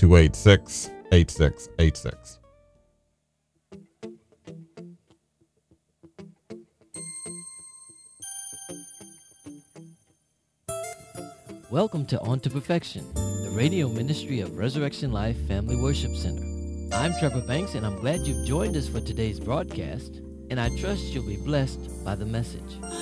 1-286-8686. Welcome to On to Perfection, the radio ministry of Resurrection Life Family Worship Center. I'm Trevor Banks, and I'm glad you've joined us for today's broadcast, and I trust you'll be blessed by the message.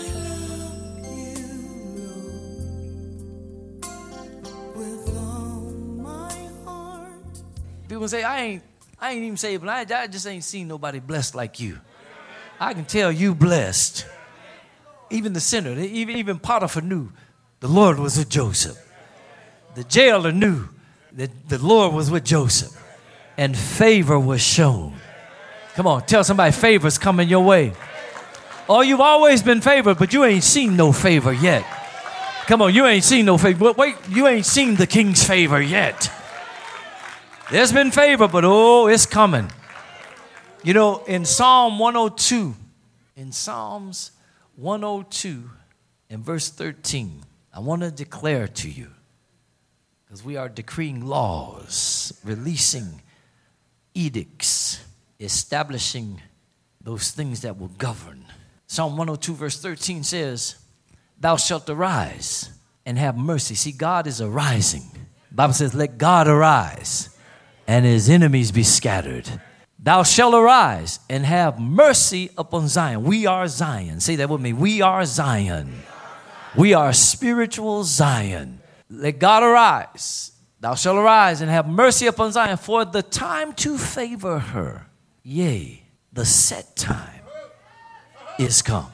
People say, I ain't even saved, but I just ain't seen nobody blessed like you. I can tell you blessed. Even the sinner, even Potiphar knew the Lord was with Joseph. The jailer knew that the Lord was with Joseph. And favor was shown. Come on, tell somebody favor's coming your way. Oh, you've always been favored, but you ain't seen no favor yet. Come on, you ain't seen no favor. Wait, you ain't seen the king's favor yet. There's been favor, but oh, it's coming. You know, in Psalm 102, in Psalms 102 and verse 13, I want to declare to you, because we are decreeing laws, releasing edicts, establishing those things that will govern. Psalm 102 verse 13 says, thou shalt arise and have mercy. See, God is arising. The Bible says, let God arise and his enemies be scattered. Thou shalt arise and have mercy upon Zion. We are Zion. Say that with me. We are Zion. We are spiritual Zion. Let God arise. Thou shalt arise and have mercy upon Zion, for the time to favor her. Yea, the set time is come.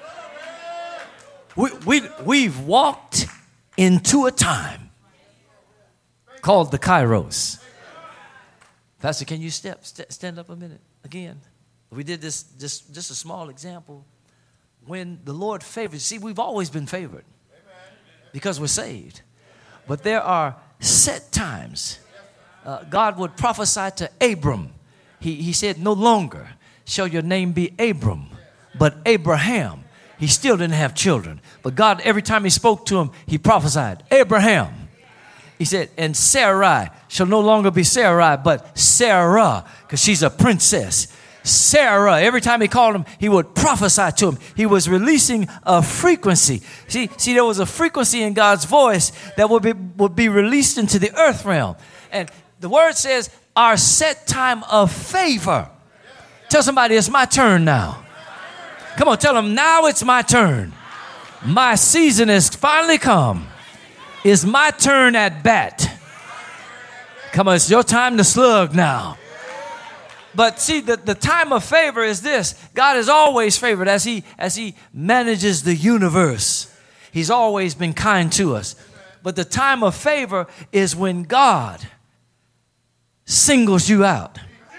We've walked into a time called the Kairos. Pastor, can you stand up a minute again? We did this, just a small example. When the Lord favors, see, we've always been favored because we're saved. But there are set times. God would prophesy to Abram. He said, no longer shall your name be Abram, but Abraham. He still didn't have children. But God, every time he spoke to him, he prophesied, Abraham. He said, and Sarai shall no longer be Sarai, but Sarah, because she's a princess. Sarah, every time he called him, he would prophesy to him. He was releasing a frequency. See, there was a frequency in God's voice that would be released into the earth realm. And the word says, our set time of favor. Tell somebody, it's my turn now. Come on, tell them, now it's my turn. My season has finally come. It's my turn at bat. Come on, it's your time to slug now. But see, the time of favor is this. God is always favored as he manages the universe. He's always been kind to us. But the time of favor is when God singles you out.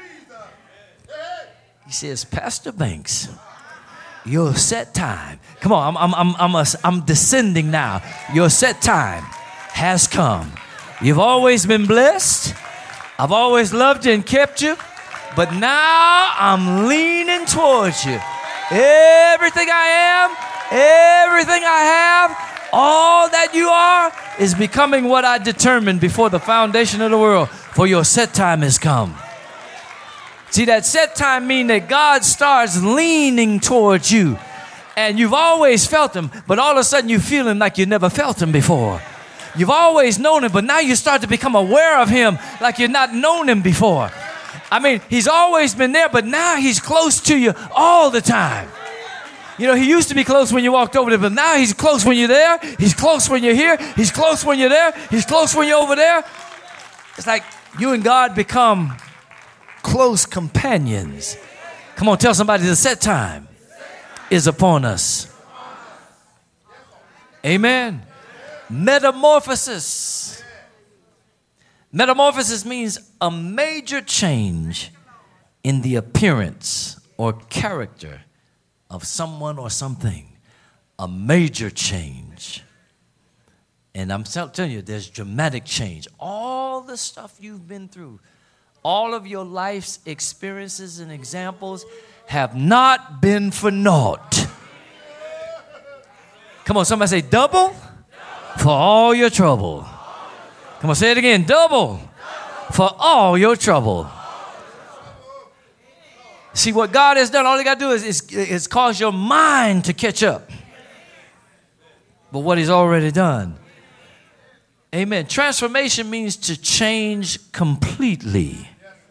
He says, Pastor Banks, your set time. Come on, I'm descending now. Your set time has come. You've always been blessed. I've always loved you and kept you. But now I'm leaning towards you. Everything I am, everything I have, all that you are is becoming what I determined before the foundation of the world. For your set time has come. See, that set time means that God starts leaning towards you. And you've always felt him, but all of a sudden you feel him like you never felt him before. You've always known him, but now you start to become aware of him like you've not known him before. I mean, he's always been there, but now he's close to you all the time. You know, he used to be close when you walked over there, but now he's close when you're there. He's close when you're here. He's close when you're there. He's close when you're over there. It's like you and God become close companions. Come on, tell somebody the set time is upon us. Amen. Metamorphosis. Metamorphosis means a major change in the appearance or character of someone or something. A major change. And I'm telling you, there's dramatic change. All the stuff you've been through, all of your life's experiences and examples have not been for naught. Come on, somebody say double for all your trouble. Come on, say it again. Double for all your trouble. See, what God has done, all you got to do is cause your mind to catch up. But what he's already done. Amen. Transformation means to change completely.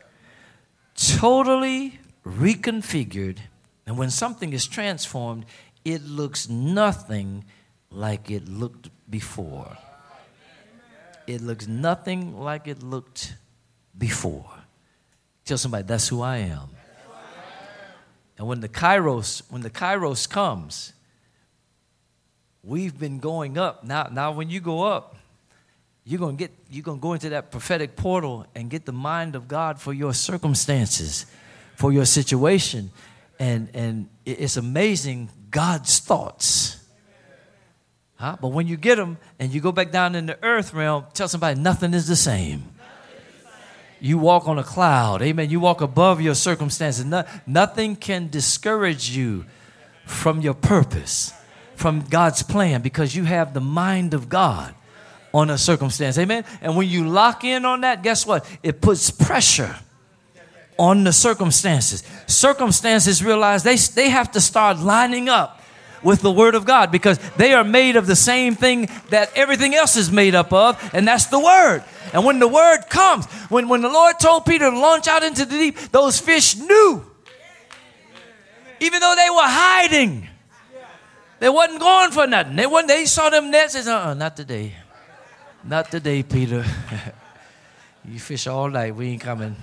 Totally reconfigured. And when something is transformed, it looks nothing like it looked before. It looks nothing like it looked before. Tell somebody, that's who I am. And when the Kairos comes, we've been going up. Now when you go up, you're gonna go into that prophetic portal and get the mind of God for your circumstances, for your situation. And it's amazing God's thoughts. Huh? But when you get them and you go back down in the earth realm, tell somebody nothing is the same. You walk on a cloud. Amen. You walk above your circumstances. Nothing can discourage you from your purpose, from God's plan, because you have the mind of God on a circumstance. Amen. And when you lock in on that, guess what? It puts pressure on the circumstances. Circumstances realize they have to start lining up with the Word of God, because they are made of the same thing that everything else is made up of, and that's the Word. And when the Word comes, when the Lord told Peter to launch out into the deep, those fish knew. Even though they were hiding, they wasn't going for nothing. They saw them nets and said, not today. Not today, Peter. You fish all night. We ain't coming.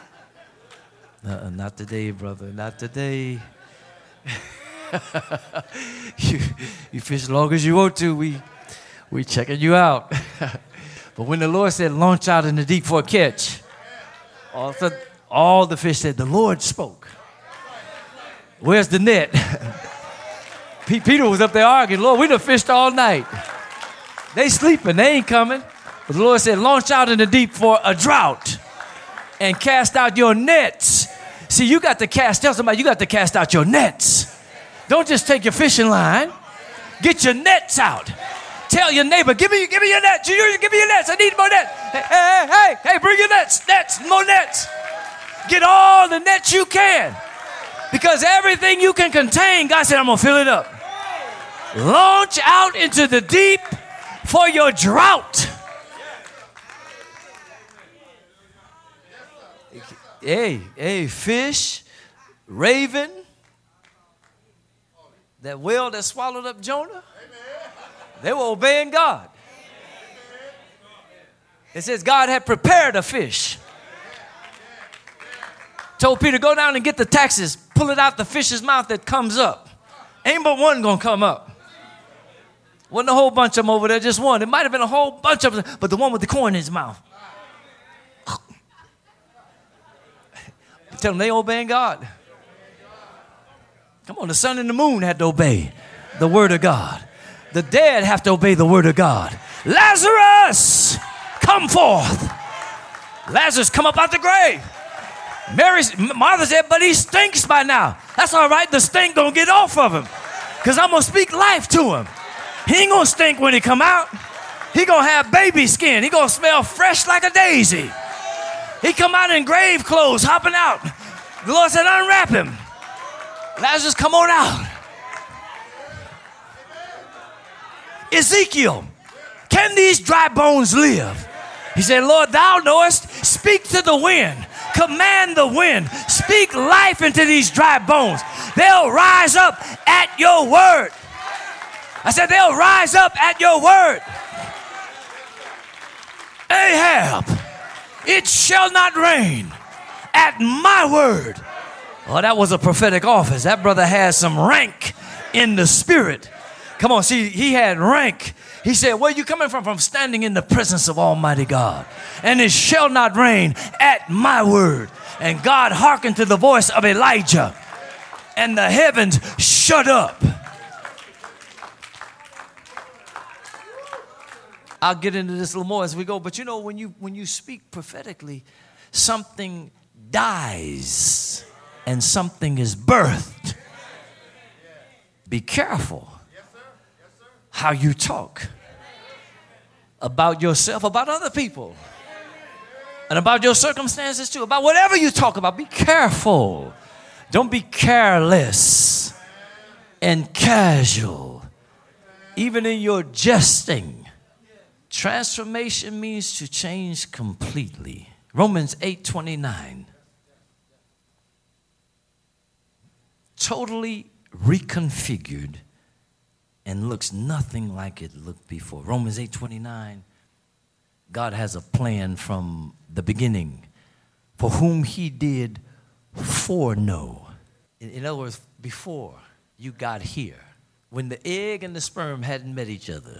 Not today, brother. Not today. you fish as long as you want to. We checking you out. But when the Lord said, launch out in the deep for a catch, all the fish said, the Lord spoke. Where's the net? Peter was up there arguing, Lord, we done fished all night. They sleeping, they ain't coming. But the Lord said, launch out in the deep for a drought and cast out your nets. See, tell somebody, you got to cast out your nets. Don't just take your fishing line. Get your nets out. Tell your neighbor, give me your nets. Give me your nets. I need more nets. Hey, bring your nets, more nets. Get all the nets you can. Because everything you can contain, God said, I'm going to fill it up. Launch out into the deep for your drought. Hey, fish, raven, that whale that swallowed up Jonah, they were obeying God. It says God had prepared a fish. Told Peter, go down and get the taxes, pull it out the fish's mouth that comes up. Ain't but one gonna come up. Wasn't a whole bunch of them over there, just one. It might have been a whole bunch of them, but the one with the corn in his mouth. Tell them they obeying God. Come on, the sun and the moon had to obey the word of God. The dead have to obey the word of God. Lazarus, come forth. Lazarus, come up out the grave. Martha said, but he stinks by now. That's all right. The stink gonna get off of him, because I'm gonna speak life to him. He ain't gonna stink when he come out. He gonna have baby skin. He gonna smell fresh like a daisy. He come out in grave clothes, hopping out. The Lord said, unwrap him. Lazarus, come on out. Ezekiel, can these dry bones live? He said, Lord, thou knowest. Speak to the wind. Command the wind. Speak life into these dry bones. They'll rise up at your word. I said, they'll rise up at your word. Ahab, it shall not rain at my word. Oh, that was a prophetic office. That brother has some rank in the spirit. Come on, see, he had rank. He said, where are you coming from? From standing in the presence of Almighty God. And it shall not rain at my word. And God hearkened to the voice of Elijah, and the heavens shut up. I'll get into this a little more as we go. But you know, when you speak prophetically, something dies and something is birthed. Be careful how you talk about yourself, about other people. And about your circumstances too. About whatever you talk about, be careful. Don't be careless and casual. Even in your jesting. Transformation means to change completely. Romans 8:29. Totally reconfigured and looks nothing like it looked before. Romans 8:29. God has a plan from the beginning for whom he did foreknow. In other words, before you got here, when the egg and the sperm hadn't met each other.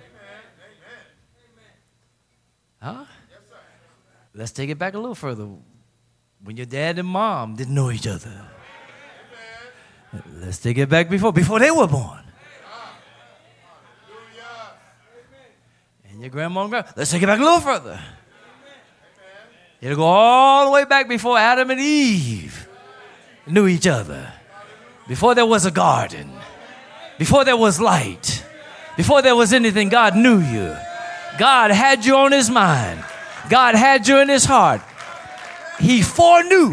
Huh? Let's take it back a little further. When your dad and mom didn't know each other. Let's take it back before they were born. And your grandma and grandpa. Let's take it back a little further. It'll go all the way back before Adam and Eve knew each other. Before there was a garden. Before there was light. Before there was anything, God knew you. God had you on his mind. God had you in his heart. He foreknew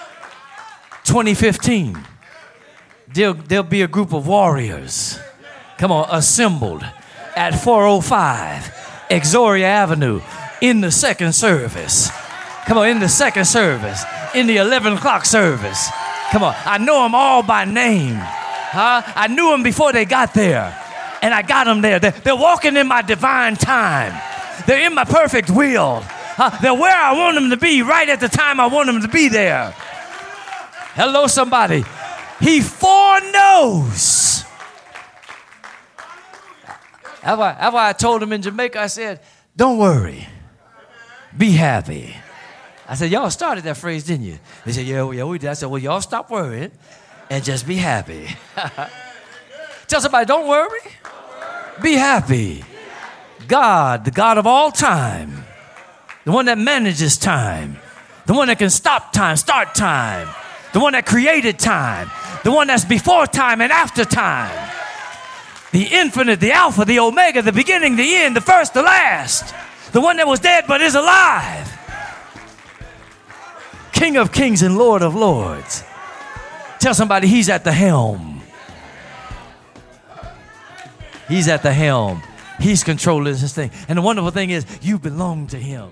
2015. There'll be a group of warriors, come on, assembled at 405 Exoria Avenue in the second service. Come on, in the second service, in the 11 o'clock service. Come on, I know them all by name. Huh? I knew them before they got there, and I got them there. They're walking in my divine time. They're in my perfect will. They're where I want them to be, right at the time I want them to be there. Hello, somebody. He foreknows. That's why I told him in Jamaica, I said, don't worry. Be happy. I said, y'all started that phrase, didn't you? They said, yeah, we did. I said, well, y'all stop worrying and just be happy. Tell somebody, don't worry. Be happy. God, the God of all time, the one that manages time, the one that can stop time, start time, the one that created time, the one that's before time and after time, the infinite, the Alpha, the Omega, the beginning, the end, the first, the last, the one that was dead but is alive, King of kings and Lord of lords. Tell somebody he's at the helm. He's at the helm. He's controlling this thing. And the wonderful thing is you belong to him.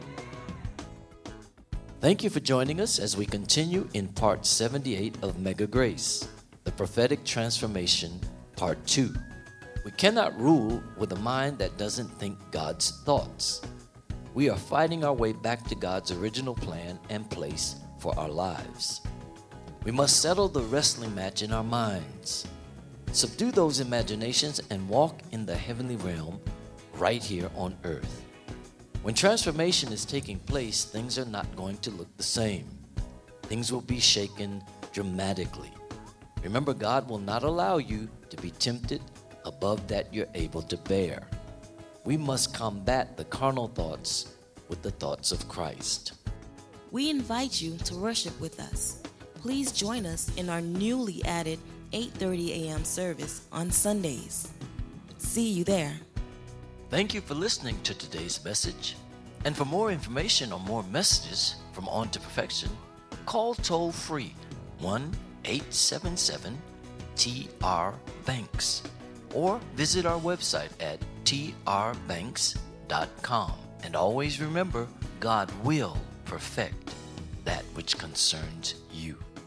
Thank you for joining us as we continue in part 78 of Mega Grace, the prophetic transformation, part 2. We cannot rule with a mind that doesn't think God's thoughts. We are fighting our way back to God's original plan and place for our lives. We must settle the wrestling match in our minds, subdue those imaginations, and walk in the heavenly realm right here on earth. When transformation is taking place, things are not going to look the same. Things will be shaken dramatically. Remember, God will not allow you to be tempted above that you're able to bear. We must combat the carnal thoughts with the thoughts of Christ. We invite you to worship with us. Please join us in our newly added 8:30 a.m. service on Sundays. See you there. Thank you for listening to today's message. And for more information or more messages from On to Perfection, call toll free 1-877-TR-BANKS or visit our website at trbanks.com. And always remember, God will perfect that which concerns you.